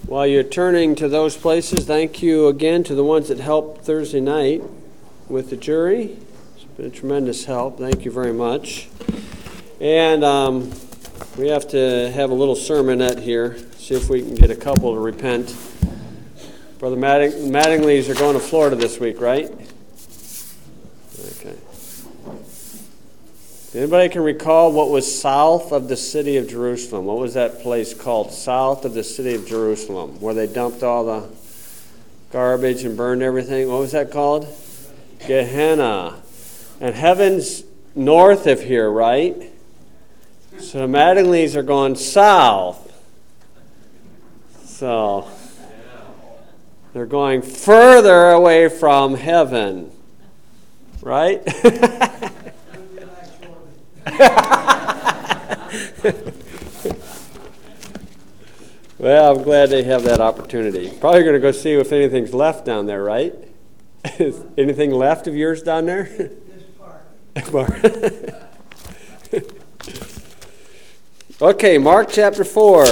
While you're turning to those places, thank you again to the ones that helped Thursday night with the jury. It's been a tremendous help. Thank you very much. And we have to have a little sermonette here, see if we can get a couple to repent. Brother Mattingly's are going to Florida this week, right? Okay. Anybody can recall what was south of the city of Jerusalem? What was that place called, south of the city of Jerusalem, where they dumped all the garbage and burned everything? What was that called? Gehenna. And heaven's north of here, right? So the Mattingly's are going south. So they're going further away from heaven, right? Well, I'm glad they have that opportunity. Probably going to go see if anything's left down there, right? Is anything left of yours down there? This part. Okay, Mark chapter 4,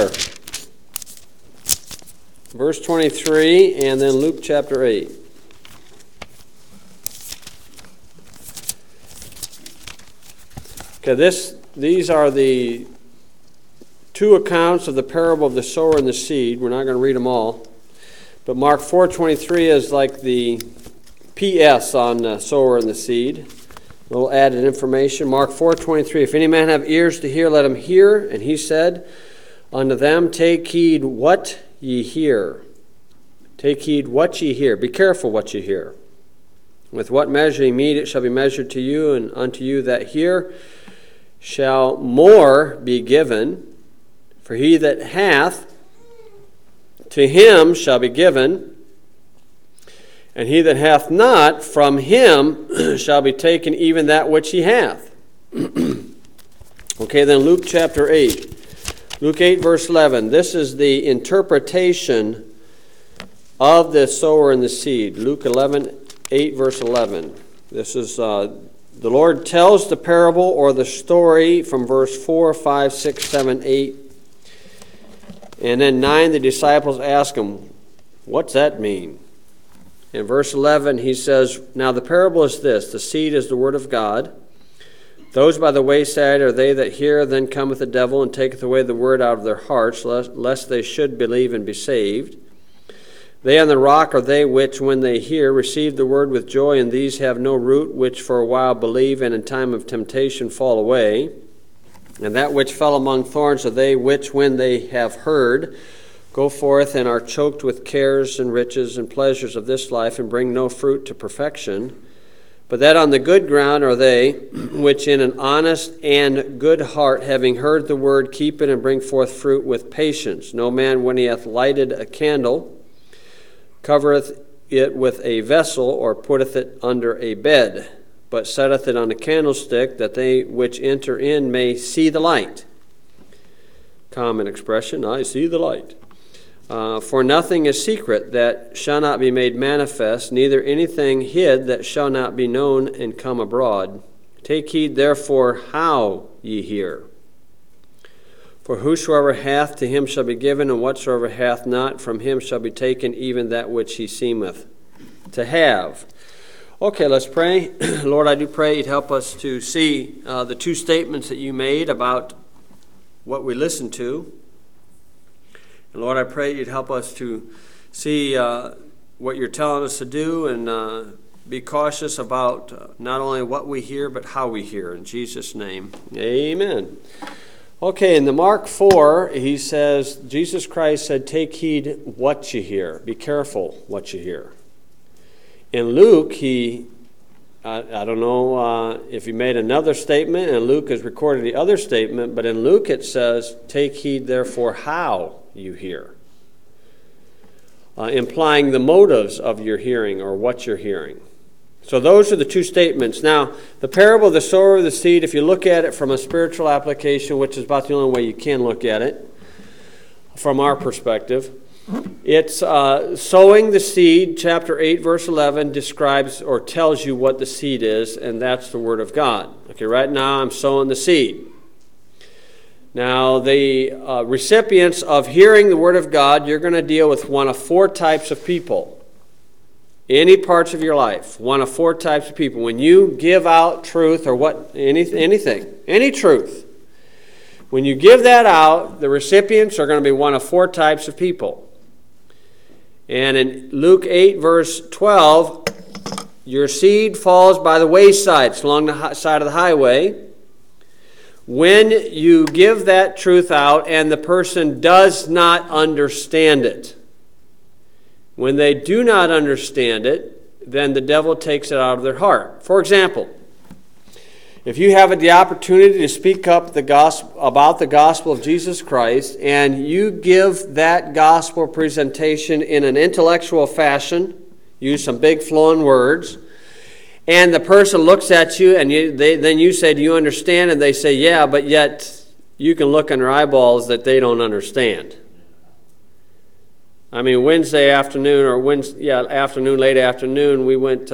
verse 23, and then Luke chapter 8. Okay, these are the two accounts of the parable of the sower and the seed. We're not going to read them all. But Mark 4:23 is like the PS on the sower and the seed. A little added information. Mark 4:23, if any man have ears to hear, let him hear. And he said unto them, take heed what ye hear. Take heed what ye hear. Be careful what ye hear. With what measure ye mete, it shall be measured to you, and unto you that hear shall more be given. For he that hath, to him shall be given, and he that hath not, from him shall be taken even that which he hath. Okay, then Luke chapter 8. Luke 8, verse 11. This is the interpretation of the sower and the seed. Luke 8, verse 11. This is, the Lord tells the parable or the story from verse 4, 5, 6, 7, 8. And then 9, the disciples ask him, what's that mean? In verse 11, he says, now the parable is this, the seed is the word of God. Those by the wayside are they that hear, then cometh the devil and taketh away the word out of their hearts, lest they should believe and be saved. They on the rock are they which, when they hear, receive the word with joy, and these have no root, which for a while believe, and in time of temptation fall away. And that which fell among thorns are they which, when they have heard, go forth and are choked with cares and riches and pleasures of this life, and bring no fruit to perfection. But that on the good ground are they which in an honest and good heart, having heard the word, keep it and bring forth fruit with patience. No man, when he hath lighted a candle, covereth it with a vessel, or putteth it under a bed, but setteth it on a candlestick, that they which enter in may see the light. Common expression, I see the light. For nothing is secret that shall not be made manifest, neither anything hid that shall not be known and come abroad. Take heed therefore how ye hear. For whosoever hath, to him shall be given, and whatsoever hath not, from him shall be taken even that which he seemeth to have. Okay, let's pray. Lord, I do pray you'd help us to see the two statements that you made about what we listened to. And Lord, I pray you'd help us to see what you're telling us to do, and be cautious about not only what we hear, but how we hear. In Jesus' name, amen. Okay, in the Mark 4, he says, Jesus Christ said, take heed what you hear. Be careful what you hear. In Luke, I don't know if he made another statement, and Luke has recorded the other statement, but in Luke it says, take heed therefore how you hear, implying the motives of your hearing or what you're hearing. So those are the two statements. Now, the parable of the sower of the seed, if you look at it from a spiritual application, which is about the only way you can look at it from our perspective, it's sowing the seed. Chapter 8, verse 11 describes or tells you what the seed is, and that's the Word of God. Okay, right now I'm sowing the seed. Now, the recipients of hearing the Word of God, you're going to deal with one of four types of people. Any parts of your life, one of four types of people. When you give out truth or anything, any truth, when you give that out, the recipients are going to be one of four types of people. And in Luke 8, verse 12, your seed falls by the wayside, it's along the side of the highway. When you give that truth out and the person does not understand it, when they do not understand it, then the devil takes it out of their heart. For example, if you have the opportunity to speak up about the gospel of Jesus Christ, and you give that gospel presentation in an intellectual fashion, use some big flowing words, and the person looks at you, and then you say, do you understand? And they say, yeah, but yet you can look in their eyeballs that they don't understand. I mean, Wednesday afternoon, or late afternoon, we went,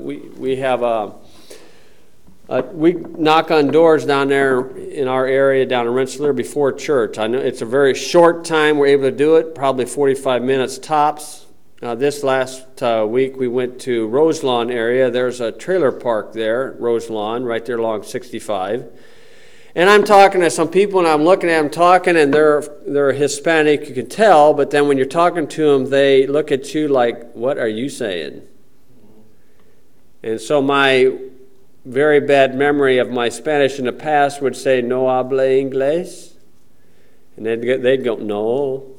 we knock on doors down there in our area, down in Rensselaer, before church. I know it's a very short time we're able to do it, probably 45 minutes tops. This last week, we went to Roselawn area. There's a trailer park there, Roselawn, right there along 65. And I'm talking to some people, and I'm looking at them talking, and they're Hispanic, you can tell, but then when you're talking to them, they look at you like, what are you saying? And so my very bad memory of my Spanish in the past would say, no habla inglés? And they'd go, no.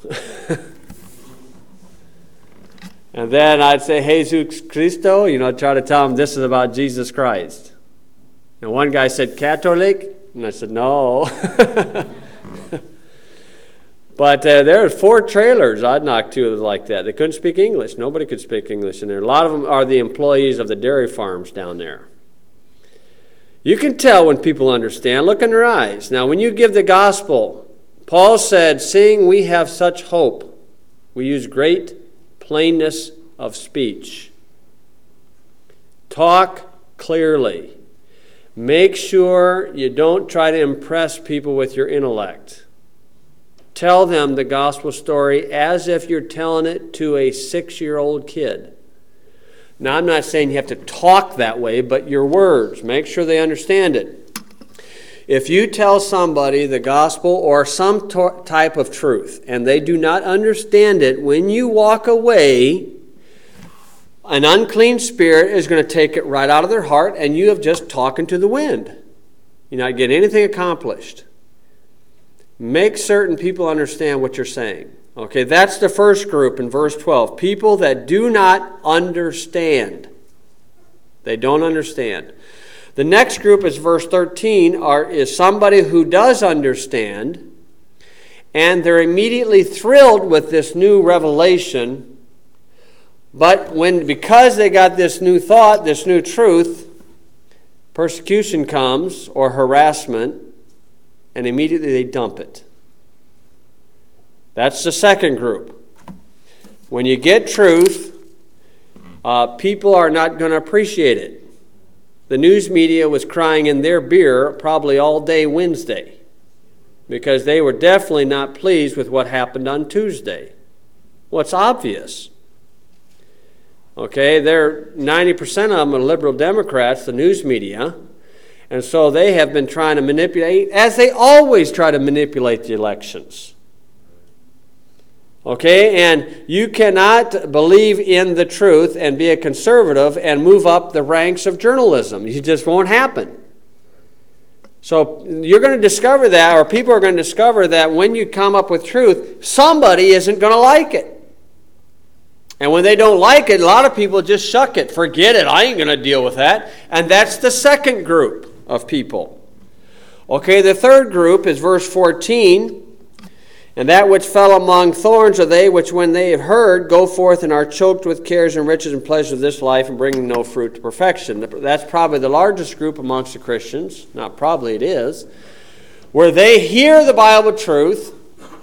And then I'd say, Jesus Cristo, try to tell them this is about Jesus Christ. And one guy said, Catholic? And I said, no. But there were 4 trailers. I'd knocked 2 like that. They couldn't speak English. Nobody could speak English in there. A lot of them are the employees of the dairy farms down there. You can tell when people understand. Look in their eyes. Now, when you give the gospel, Paul said, seeing we have such hope, we use great plainness of speech. Talk clearly. Make sure you don't try to impress people with your intellect. Tell them the gospel story as if you're telling it to a 6-year-old kid. Now, I'm not saying you have to talk that way, but your words, make sure they understand it. If you tell somebody the gospel or some type of truth and they do not understand it, when you walk away, an unclean spirit is going to take it right out of their heart, and you have just talking to the wind. You're not getting anything accomplished. Make certain people understand what you're saying. Okay, that's the first group in verse 12. People that do not understand. They don't understand. The next group is verse 13, is somebody who does understand, and they're immediately thrilled with this new revelation. But because they got this new thought, this new truth, persecution comes or harassment, and immediately they dump it. That's the second group. When you get truth, people are not going to appreciate it. The news media was crying in their beer probably all day Wednesday because they were definitely not pleased with what happened on Tuesday. Well, it's obvious. Okay, 90% of them are liberal Democrats, the news media, and so they have been trying to manipulate, as they always try to manipulate the elections. Okay, and you cannot believe in the truth and be a conservative and move up the ranks of journalism. It just won't happen. So you're going to discover that, or people are going to discover that when you come up with truth, somebody isn't going to like it. And when they don't like it, a lot of people just shuck it. Forget it. I ain't going to deal with that. And that's the second group of people. Okay, the third group is verse 14. And that which fell among thorns are they which, when they have heard, go forth and are choked with cares and riches and pleasures of this life and bringing no fruit to perfection. That's probably the largest group amongst the Christians. Not probably, it is. Where they hear the Bible truth,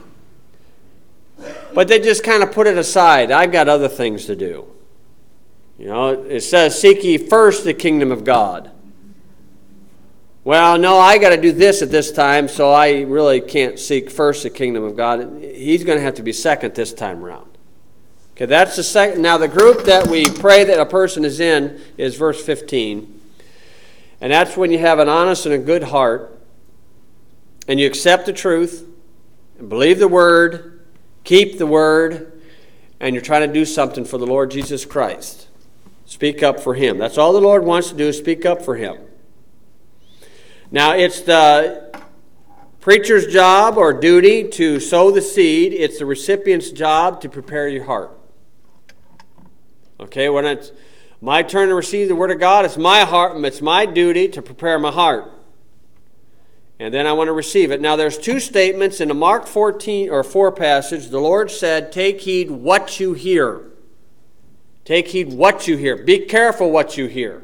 but they just kind of put it aside. I've got other things to do. It says, seek ye first the kingdom of God. well, no, I got to do this at this time, so I really can't seek first the kingdom of God. He's going to have to be second this time around. Okay, that's the second. Now, the group that we pray that a person is in is verse 15. And that's when you have an honest and a good heart, and you accept the truth, and believe the word, keep the word, and you're trying to do something for the Lord Jesus Christ. Speak up for him. That's all the Lord wants to do, is speak up for him. Now, it's the preacher's job or duty to sow the seed. It's the recipient's job to prepare your heart. Okay, when it's my turn to receive the Word of God, it's my heart, it's my duty to prepare my heart. And then I want to receive it. Now, there's two statements in the Mark 14 or 4 passage. The Lord said, take heed what you hear. Take heed what you hear. Be careful what you hear.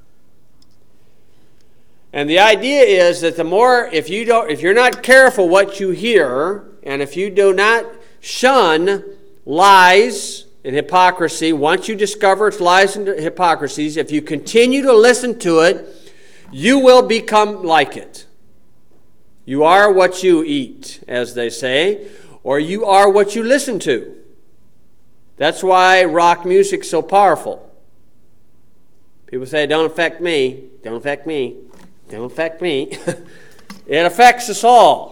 And the idea is that the more, if you're not careful what you hear, and if you do not shun lies and hypocrisy, once you discover it's lies and hypocrisies, if you continue to listen to it, you will become like it. You are what you eat, as they say, or you are what you listen to. That's why rock music's so powerful. People say, don't affect me, don't affect me, don't affect me. It affects us all.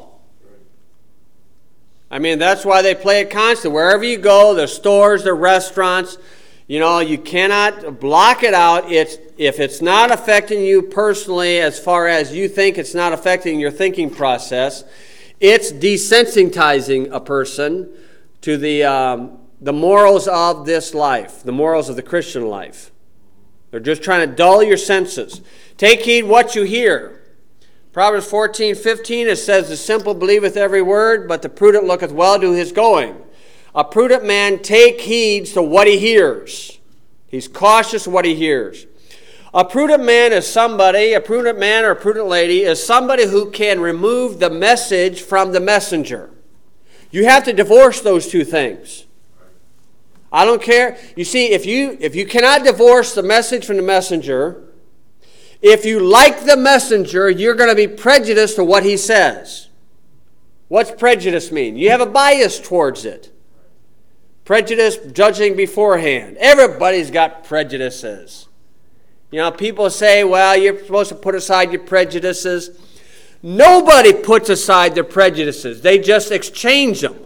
I mean, that's why they play it constantly. Wherever you go, the stores, the restaurants, you cannot block it out. If it's not affecting you personally as far as you think it's not affecting your thinking process, it's desensitizing a person to the morals of this life, the morals of the Christian life. They're just trying to dull your senses. Take heed what you hear. Proverbs 14:15, it says, the simple believeth every word, but the prudent looketh well to his going. A prudent man take heed to what he hears. He's cautious what he hears. A prudent man is somebody, a prudent man or a prudent lady is somebody who can remove the message from the messenger. You have to divorce those two things. I don't care. You see, if you cannot divorce the message from the messenger, if you like the messenger, you're going to be prejudiced to what he says. What's prejudice mean? You have a bias towards it. Prejudice, judging beforehand. Everybody's got prejudices. People say, well, you're supposed to put aside your prejudices. Nobody puts aside their prejudices. They just exchange them.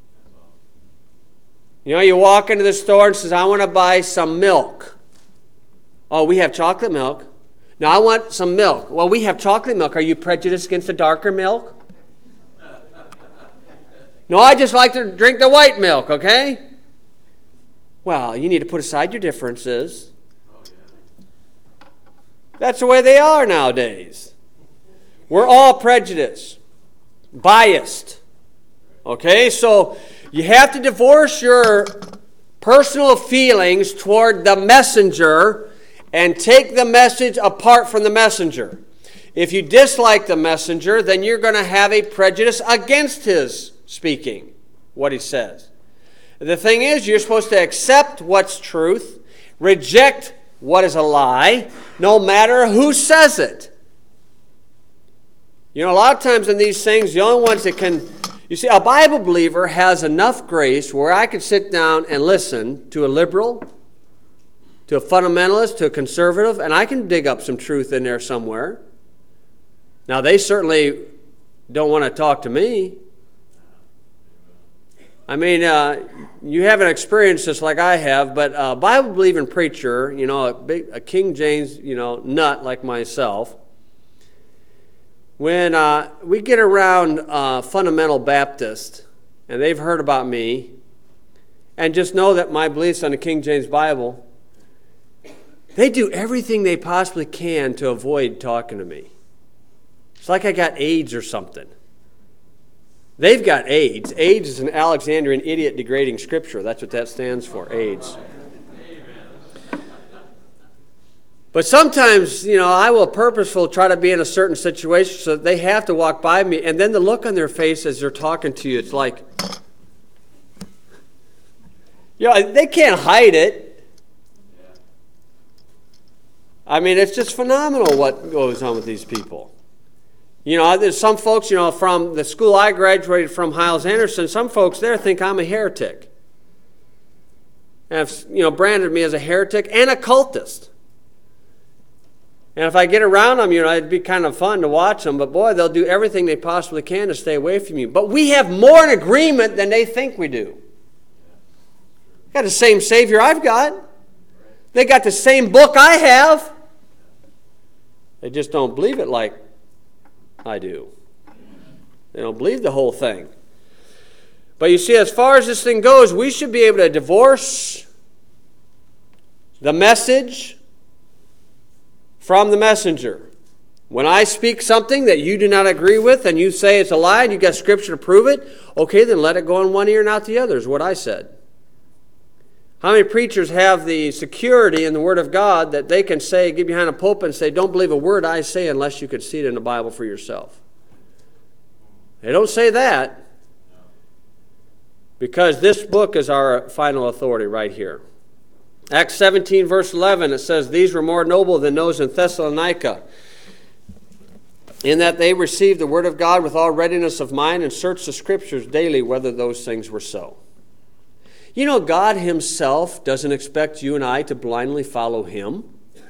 You walk into the store and says, I want to buy some milk. Oh, we have chocolate milk. Now, I want some milk. Well, we have chocolate milk. Are you prejudiced against the darker milk? No, I just like to drink the white milk, okay? Well, you need to put aside your differences. That's the way they are nowadays. We're all prejudiced, biased. Okay, so you have to divorce your personal feelings toward the messenger and take the message apart from the messenger. If you dislike the messenger, then you're going to have a prejudice against his speaking, what he says. The thing is, you're supposed to accept what's truth, reject what is a lie, no matter who says it. A lot of times in these things, the only ones that can... You see, a Bible believer has enough grace where I can sit down and listen to a liberal, to a fundamentalist, to a conservative, and I can dig up some truth in there somewhere. Now, they certainly don't want to talk to me. I mean, you haven't experienced this like I have, but a Bible-believing preacher, a King James, nut like myself, when we get around fundamental Baptists, and they've heard about me, and just know that my beliefs on the King James Bible, they do everything they possibly can to avoid talking to me. It's like I got AIDS or something. They've got AIDS. AIDS is an Alexandrian idiot degrading scripture. That's what that stands for, AIDS. But sometimes, I will purposefully try to be in a certain situation so that they have to walk by me, and then the look on their face as they're talking to you, it's like, they can't hide it. I mean, it's just phenomenal what goes on with these people. You know, there's some folks, you know, from the school I graduated from, Hyles-Anderson, some folks there think I'm a heretic. And have, you know, branded me as a heretic and a cultist. And if I get around them, you know, it'd be kind of fun to watch them. But boy, they'll do everything they possibly can to stay away from you. But we have more in agreement than they think we do. They got the same Savior I've got. They got the same book I have. They just don't believe it like I do. They don't believe the whole thing. But you see, as far as this thing goes, we should be able to divorce the message from the messenger. When I speak something that you do not agree with and you say it's a lie and you got scripture to prove it, okay, then let it go in one ear and out the other is what I said. How many preachers have the security in the Word of God that they can say, get behind a pulpit and say, don't believe a word I say unless you can see it in the Bible for yourself? They don't say that because this book is our final authority right here. Acts 17, verse 11, it says, these were more noble than those in Thessalonica, in that they received the Word of God with all readiness of mind and searched the Scriptures daily whether those things were so. You know, God Himself doesn't expect you and I to blindly follow Him.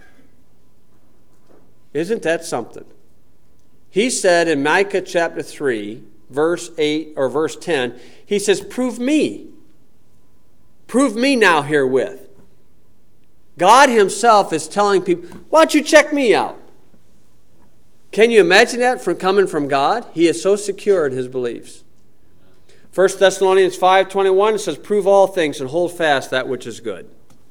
Isn't that something? He said in Micah chapter 3, verse 8 or verse 10, He says, prove me. Prove me now herewith. God Himself is telling people, why don't you check me out? Can you imagine that from coming from God? He is so secure in His beliefs. 1 Thessalonians 5:21 says, prove all things and hold fast that which is good.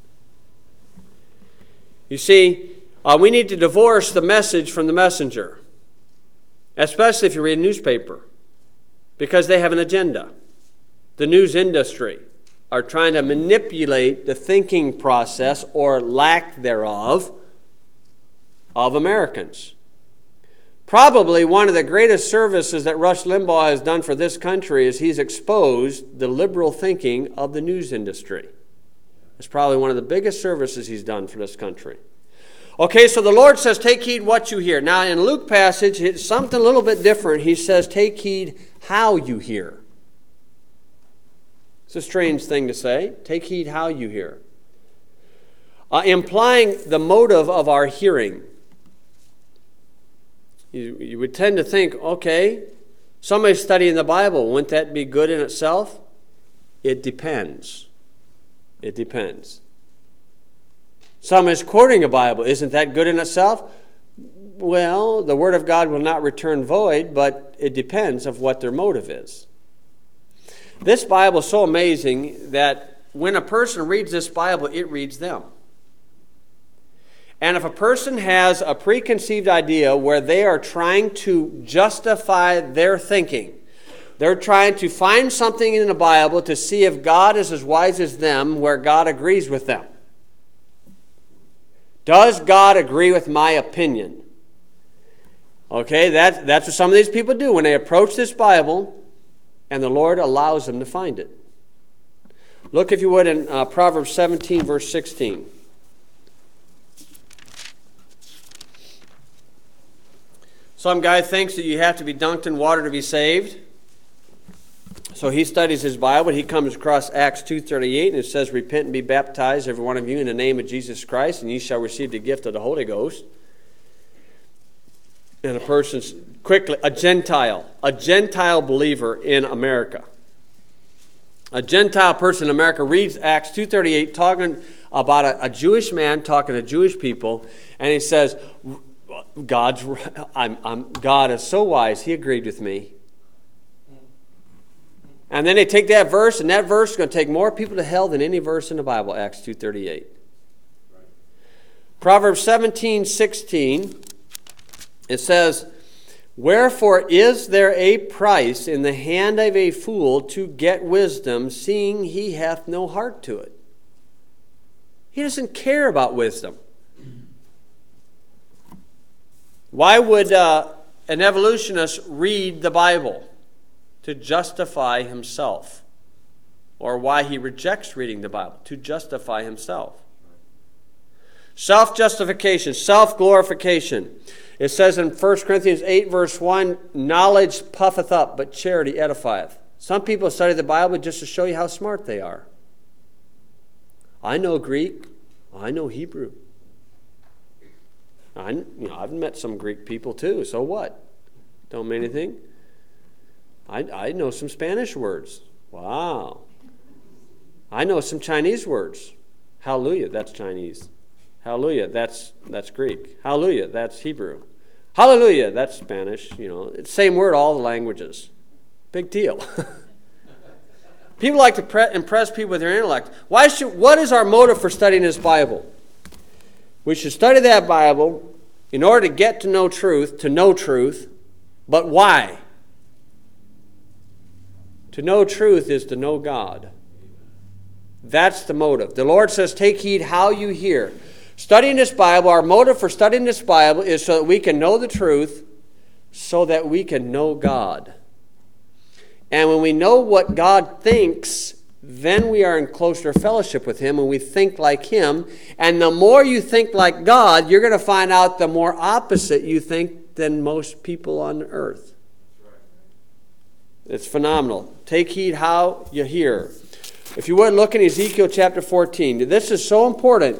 You see, we need to divorce the message from the messenger, especially if you read a newspaper, because they have an agenda. The news industry are trying to manipulate the thinking process or lack thereof of Americans. Probably one of the greatest services that Rush Limbaugh has done for this country is he's exposed the liberal thinking of the news industry. It's probably one of the biggest services he's done for this country. Okay, so the Lord says, take heed what you hear. Now, in Luke passage, it's something a little bit different. He says, take heed how you hear. It's a strange thing to say. Take heed how you hear. Implying the motive of our hearing. You would tend to think, okay, somebody's studying the Bible. Wouldn't that be good in itself? It depends. It depends. Somebody's quoting a Bible. Isn't that good in itself? Well, the Word of God will not return void, but it depends of what their motive is. This Bible is so amazing that when a person reads this Bible, it reads them. And if a person has a preconceived idea where they are trying to justify their thinking, they're trying to find something in the Bible to see if God is as wise as them, where God agrees with them. Does God agree with my opinion? Okay, that's what some of these people do when they approach this Bible and the Lord allows them to find it. Look, if you would, in Proverbs 17, verse 16. Some guy thinks that you have to be dunked in water to be saved. So he studies his Bible. He comes across Acts 2:38, and it says, repent and be baptized, every one of you, in the name of Jesus Christ, and ye shall receive the gift of the Holy Ghost. And a person's quickly, a Gentile believer in America. A Gentile person in America reads Acts 2:38, talking about a Jewish man talking to Jewish people, and he says, God is so wise, He agreed with me. And then they take that verse, and that verse is going to take more people to hell than any verse in the Bible, Acts 2:38. Right. Proverbs 17:16, it says, wherefore is there a price in the hand of a fool to get wisdom, seeing he hath no heart to it? He doesn't care about wisdom. Why would an evolutionist read the Bible? To justify himself. Or why he rejects reading the Bible? To justify himself. Self-justification, self-glorification. It says in 1 Corinthians 8, verse 1, knowledge puffeth up, but charity edifieth. Some people study the Bible just to show you how smart they are. I know Greek. I know Hebrew. I've met some Greek people too, so what? Don't mean anything. I know some Spanish words. Wow. I know some Chinese words. Hallelujah, that's Chinese. Hallelujah, that's Greek. Hallelujah, that's Hebrew. Hallelujah, that's Spanish. It's the same word, all the languages. Big deal. People like to impress people with their intellect. What is our motive for studying this Bible? We should study that Bible in order to get to know truth, but why? To know truth is to know God. That's the motive. The Lord says, take heed how you hear. Studying this Bible, our motive for studying this Bible is so that we can know the truth, so that we can know God. And when we know what God thinks, then we are in closer fellowship with Him and we think like Him. And the more you think like God, you're going to find out the more opposite you think than most people on earth. It's phenomenal. Take heed how you hear. If you would, look in Ezekiel chapter 14. This is so important.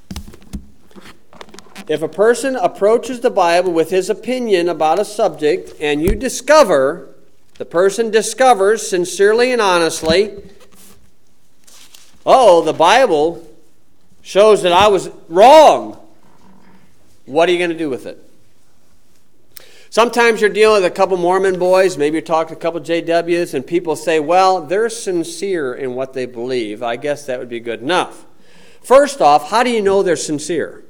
If a person approaches the Bible with his opinion about a subject and the person discovers sincerely and honestly, the Bible shows that I was wrong. What are you going to do with it? Sometimes you're dealing with a couple Mormon boys, maybe you're talking to a couple JWs, and people say, well, they're sincere in what they believe. I guess that would be good enough. First off, how do you know they're sincere?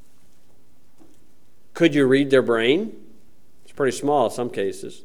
Could you read their brain? It's pretty small in some cases.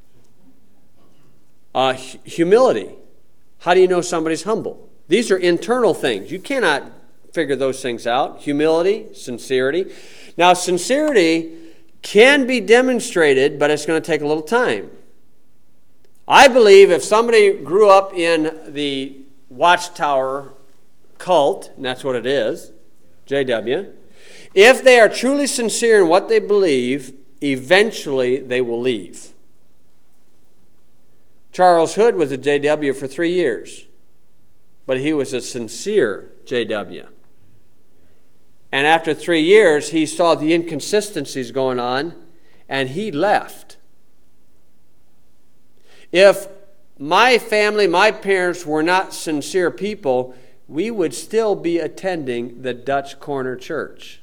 Humility. How do you know somebody's humble? These are internal things. You cannot figure those things out. Humility, sincerity. Now, sincerity can be demonstrated, but it's going to take a little time. I believe if somebody grew up in the Watchtower cult, and that's what it is, JW, if they are truly sincere in what they believe, eventually they will leave. Charles Hood was a JW for 3 years, but he was a sincere JW. And after 3 years, he saw the inconsistencies going on, and he left. If my family, my parents were not sincere people, we would still be attending the Dutch Corner Church.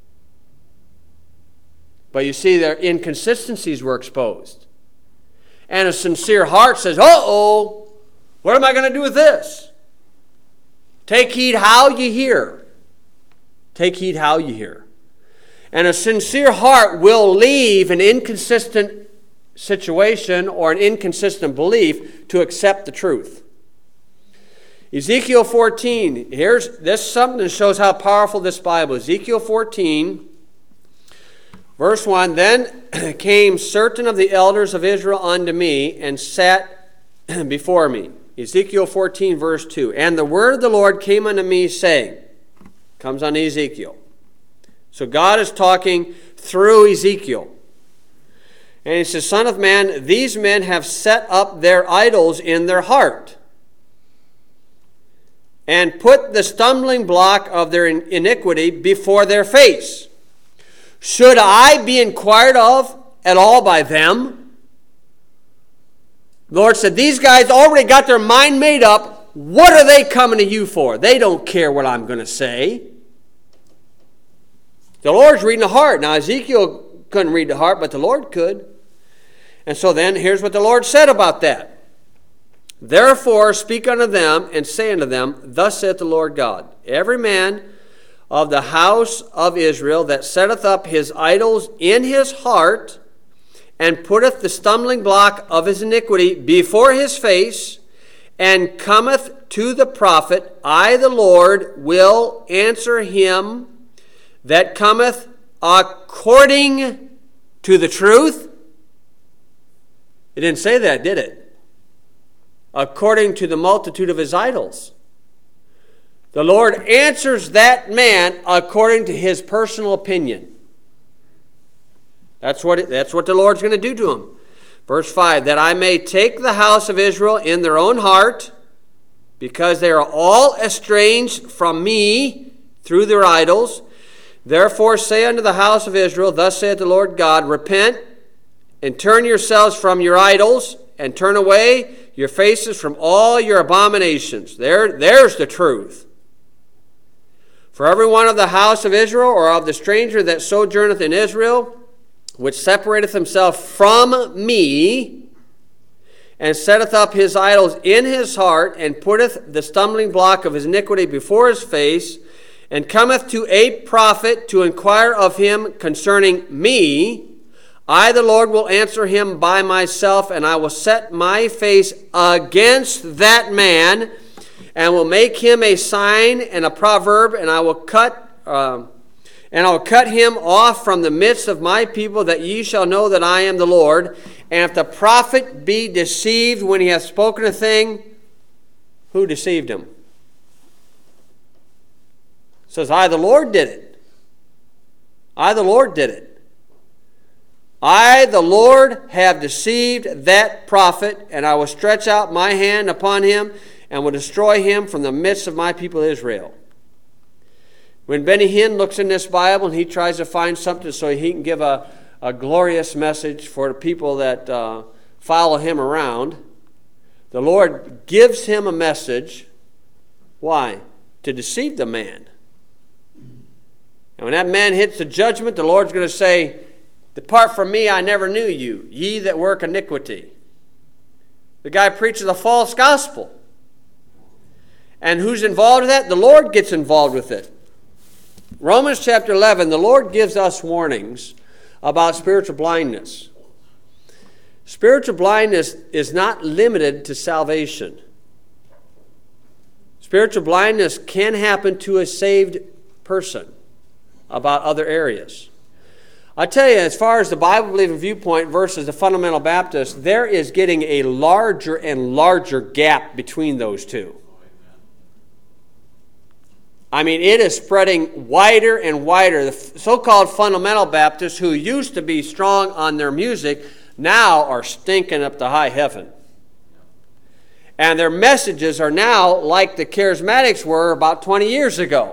But you see, their inconsistencies were exposed. And a sincere heart says, what am I going to do with this? Take heed how you hear. Take heed how you hear. And a sincere heart will leave an inconsistent situation or an inconsistent belief to accept the truth. Ezekiel 14, this something that shows how powerful this Bible is. Ezekiel 14, verse 1, then came certain of the elders of Israel unto me and sat before me. Ezekiel 14, verse 2. And the word of the Lord came unto me, saying, comes on Ezekiel. So God is talking through Ezekiel. And he says, Son of man, these men have set up their idols in their heart, and put the stumbling block of their iniquity before their face. Should I be inquired of at all by them? The Lord said, these guys already got their mind made up. What are they coming to you for? They don't care what I'm going to say. The Lord's reading the heart. Now, Ezekiel couldn't read the heart, but the Lord could. And so then, here's what the Lord said about that. Therefore, speak unto them, and say unto them, Thus saith the Lord God, every man of the house of Israel that setteth up his idols in his heart, and putteth the stumbling block of his iniquity before his face, and cometh to the prophet, I, the Lord, will answer him that cometh according to the truth. It didn't say that, did it? According to the multitude of his idols. The Lord answers that man according to his personal opinion. That's what the Lord's going to do to him. Verse 5, that I may take the house of Israel in their own heart, because they are all estranged from me through their idols. Therefore say unto the house of Israel, thus saith the Lord God, repent and turn yourselves from your idols, and turn away your faces from all your abominations. There's the truth. For every one of the house of Israel, or of the stranger that sojourneth in Israel, which separateth himself from me, and setteth up his idols in his heart, and putteth the stumbling block of his iniquity before his face, and cometh to a prophet to inquire of him concerning me, I, the Lord, will answer him by myself, and I will set my face against that man, and will make him a sign and a proverb, and I will cut him off from the midst of my people, that ye shall know that I am the Lord. And if the prophet be deceived when he hath spoken a thing, who deceived him? It says, I, the Lord, did it. I, the Lord, did it. I, the Lord, have deceived that prophet, and I will stretch out my hand upon him, and will destroy him from the midst of my people Israel. When Benny Hinn looks in this Bible and he tries to find something so he can give a glorious message for the people that follow him around, the Lord gives him a message. Why? To deceive the man. And when that man hits the judgment, the Lord's going to say, depart from me, I never knew you, ye that work iniquity. The guy preaches a false gospel. And who's involved with that? The Lord gets involved with it. Romans chapter 11, the Lord gives us warnings about spiritual blindness. Spiritual blindness is not limited to salvation. Spiritual blindness can happen to a saved person about other areas. I tell you, as far as the Bible-believing viewpoint versus the fundamental Baptist, there is getting a larger and larger gap between those two. I mean, it is spreading wider and wider. The so-called fundamental Baptists, who used to be strong on their music, now are stinking up to high heaven. And their messages are now like the charismatics were about 20 years ago.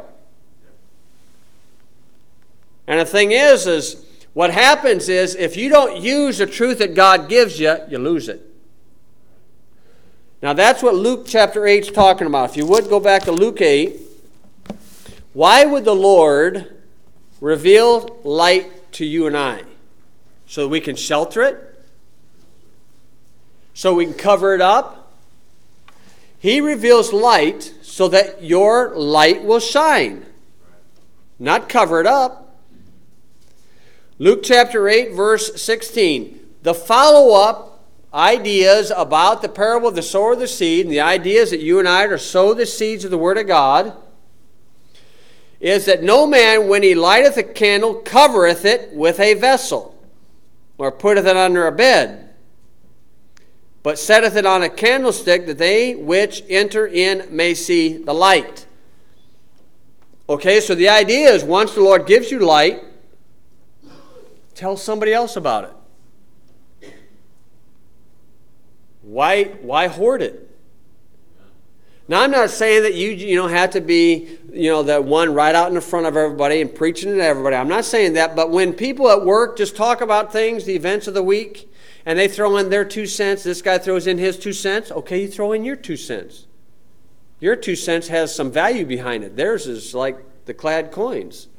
And the thing is what happens is, if you don't use the truth that God gives you, you lose it. Now that's what Luke chapter 8 is talking about. If you would go back to Luke 8. Why would the Lord reveal light to you and I? So that we can shelter it? So we can cover it up? He reveals light so that your light will shine, not cover it up. Luke chapter 8, verse 16. The follow-up ideas about the parable of the sower of the seed, and the ideas that you and I are to sow the seeds of the Word of God, is that no man, when he lighteth a candle, covereth it with a vessel, or putteth it under a bed, but setteth it on a candlestick, that they which enter in may see the light. Okay, so the idea is, once the Lord gives you light, tell somebody else about it. Why hoard it? Now, I'm not saying that you have to be, that one right out in the front of everybody and preaching to everybody. I'm not saying that. But when people at work just talk about things, the events of the week, and they throw in their 2 cents, this guy throws in his 2 cents, okay, you throw in your 2 cents. Your 2 cents has some value behind it. Theirs is like the clad coins.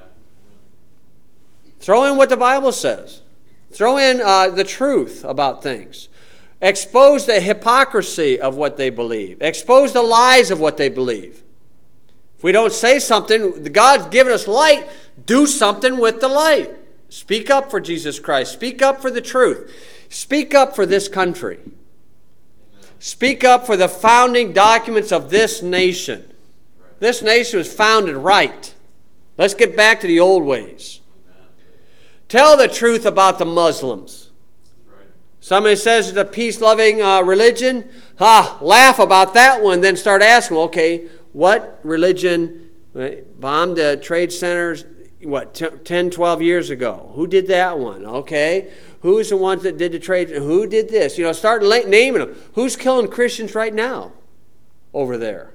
Throw in what the Bible says. Throw in the truth about things. Expose the hypocrisy of what they believe. Expose the lies of what they believe. If we don't say something, God's given us light, do something with the light. Speak up for Jesus Christ. Speak up for the truth. Speak up for this country. Speak up for the founding documents of this nation. This nation was founded right. Let's get back to the old ways. Tell the truth about the Muslims. Somebody says it's a peace-loving religion. Laugh about that one, then start asking, okay, what religion bombed the trade centers, 10, 12 years ago? Who did that one? Okay. Who's the ones that did the trade? Who did this? Start naming them. Who's killing Christians right now over there?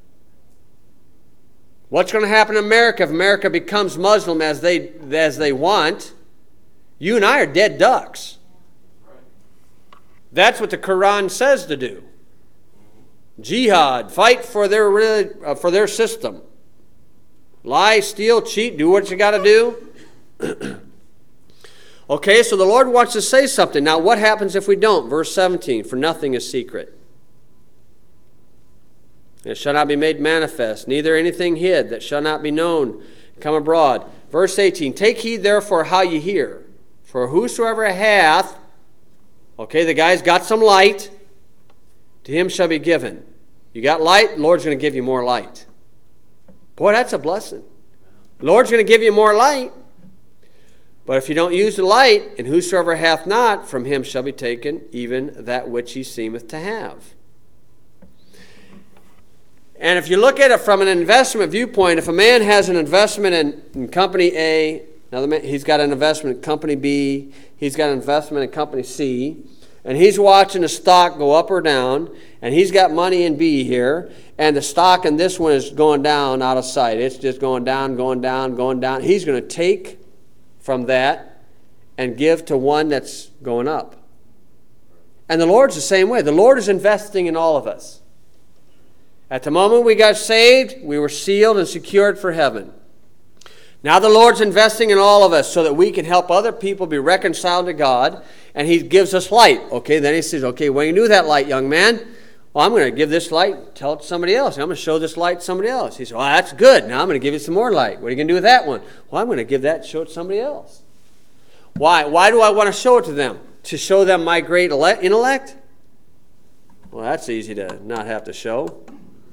What's going to happen in America if America becomes Muslim as they want? You and I are dead ducks. That's what the Quran says to do. Jihad, fight for their system. Lie, steal, cheat, do what you got to do. Okay, so the Lord wants to say something. Now, what happens if we don't? Verse 17, for nothing is secret. It shall not be made manifest, neither anything hid that shall not be known come abroad. Verse 18, take heed therefore how you hear. For whosoever hath, okay, the guy's got some light, to him shall be given. You got light, the Lord's going to give you more light. Boy, that's a blessing. The Lord's going to give you more light. But if you don't use the light, and whosoever hath not, from him shall be taken even that which he seemeth to have. And if you look at it from an investment viewpoint, if a man has an investment in company A, he's got an investment in company B, he's got an investment in company C, and he's watching the stock go up or down, and he's got money in B here, and the stock in this one is going down out of sight. It's just going down, going down, going down. He's going to take from that and give to one that's going up. And the Lord's the same way. The Lord is investing in all of us. At the moment we got saved, we were sealed and secured for heaven. Now the Lord's investing in all of us so that we can help other people be reconciled to God, and He gives us light. Okay, then He says, okay, when you do that light, young man, well, I'm going to give this light, tell it to somebody else. I'm going to show this light to somebody else. He said, well, that's good. Now I'm going to give you some more light. What are you going to do with that one? Well, I'm going to give that, show it to somebody else. Why? Why do I want to show it to them? To show them my great intellect? Well, that's easy to not have to show.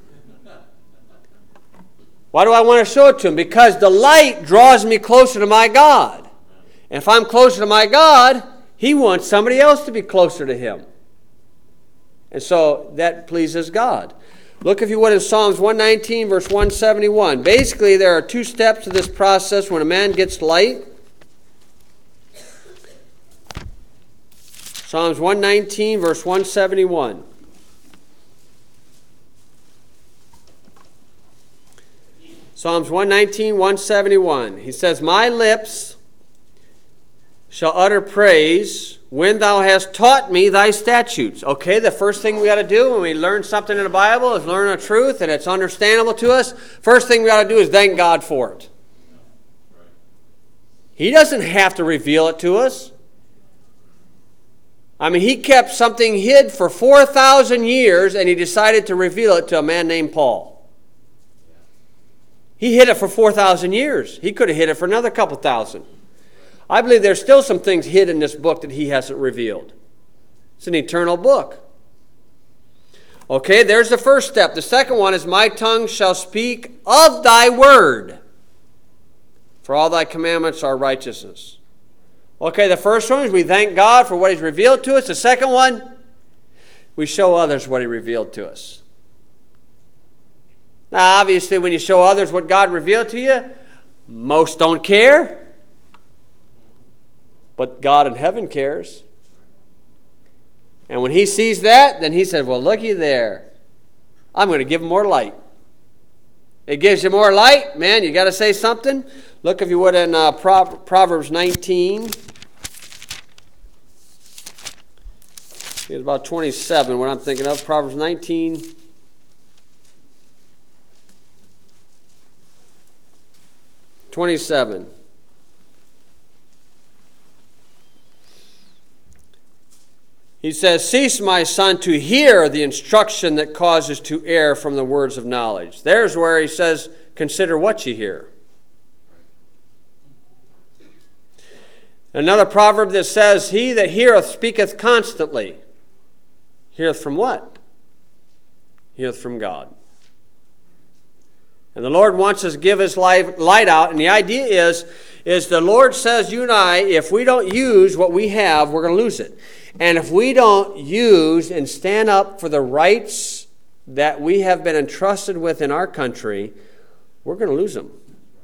Why do I want to show it to them? Because the light draws me closer to my God. And if I'm closer to my God, He wants somebody else to be closer to Him. And so that pleases God. Look, if you would, in Psalms 119, verse 171. Basically, there are two steps to this process when a man gets light. Psalms 119, verse 171. Psalms 119, 171. He says, my lips shall utter praise when thou hast taught me thy statutes. Okay, the first thing we got to do when we learn something in the Bible is learn a truth and it's understandable to us. First thing we got to do is thank God for it. He doesn't have to reveal it to us. I mean, He kept something hid for 4,000 years and He decided to reveal it to a man named Paul. He hid it for 4,000 years. He could have hid it for another couple thousand. I believe there's still some things hid in this book that He hasn't revealed. It's an eternal book. Okay, there's the first step. The second one is, my tongue shall speak of thy word, for all thy commandments are righteousness. Okay, the first one is we thank God for what He's revealed to us. The second one, we show others what He revealed to us. Now, obviously, when you show others what God revealed to you, most don't care. But God in heaven cares. And when He sees that, then He said, well, looky there. I'm going to give them more light. It gives you more light. Man, you got to say something. Look, if you would, in Proverbs 19. It's about 27, what I'm thinking of. Proverbs 19. (27). He says, cease, my son, to hear the instruction that causes to err from the words of knowledge. There's where He says, consider what you hear. Another proverb that says, he that heareth speaketh constantly. Heareth from what? Heareth from God. And the Lord wants us to give His light out. And the idea is the Lord says, you and I, if we don't use what we have, we're going to lose it. And if we don't use and stand up for the rights that we have been entrusted with in our country, we're going to lose them.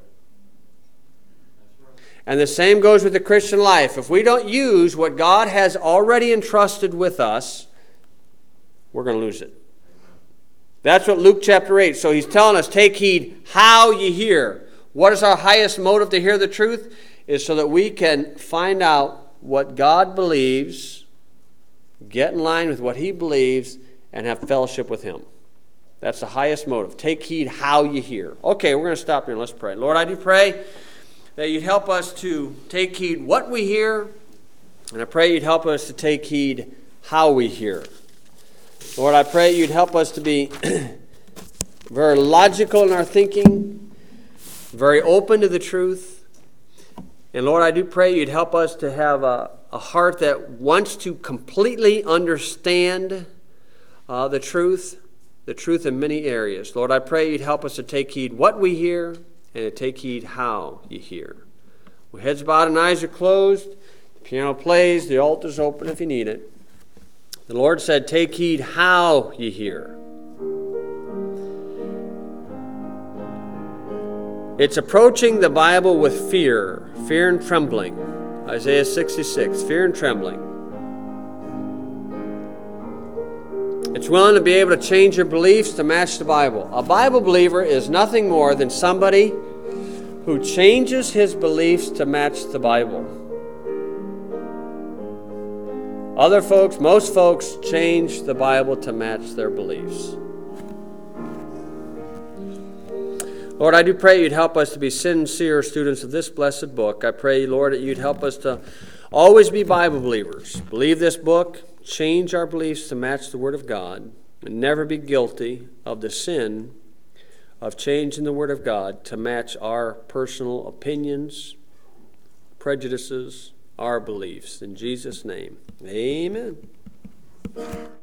And the same goes with the Christian life. If we don't use what God has already entrusted with us, we're going to lose it. That's what Luke chapter 8. So he's telling us, take heed how you hear. What is our highest motive to hear the truth? Is so that we can find out what God believes, get in line with what he believes, and have fellowship with him. That's the highest motive. Take heed how you hear. Okay, we're going to stop here and let's pray. Lord, I do pray that you'd help us to take heed what we hear, and I pray you'd help us to take heed how we hear. Lord, I pray you'd help us to be very logical in our thinking, very open to the truth. And Lord, I do pray you'd help us to have a heart that wants to completely understand the truth in many areas. Lord, I pray you'd help us to take heed what we hear and to take heed how you hear. With heads bowed and eyes are closed, the piano plays, the altar's open if you need it. The Lord said, take heed how you hear. It's approaching the Bible with fear and trembling. Isaiah 66, fear and trembling. It's willing to be able to change your beliefs to match the Bible. A Bible believer is nothing more than somebody who changes his beliefs to match the Bible. Other folks, most folks, change the Bible to match their beliefs. Lord, I do pray you'd help us to be sincere students of this blessed book. I pray, Lord, that you'd help us to always be Bible believers. Believe this book, change our beliefs to match the Word of God, and never be guilty of the sin of changing the Word of God to match our personal opinions, prejudices, our beliefs. In Jesus' name, amen.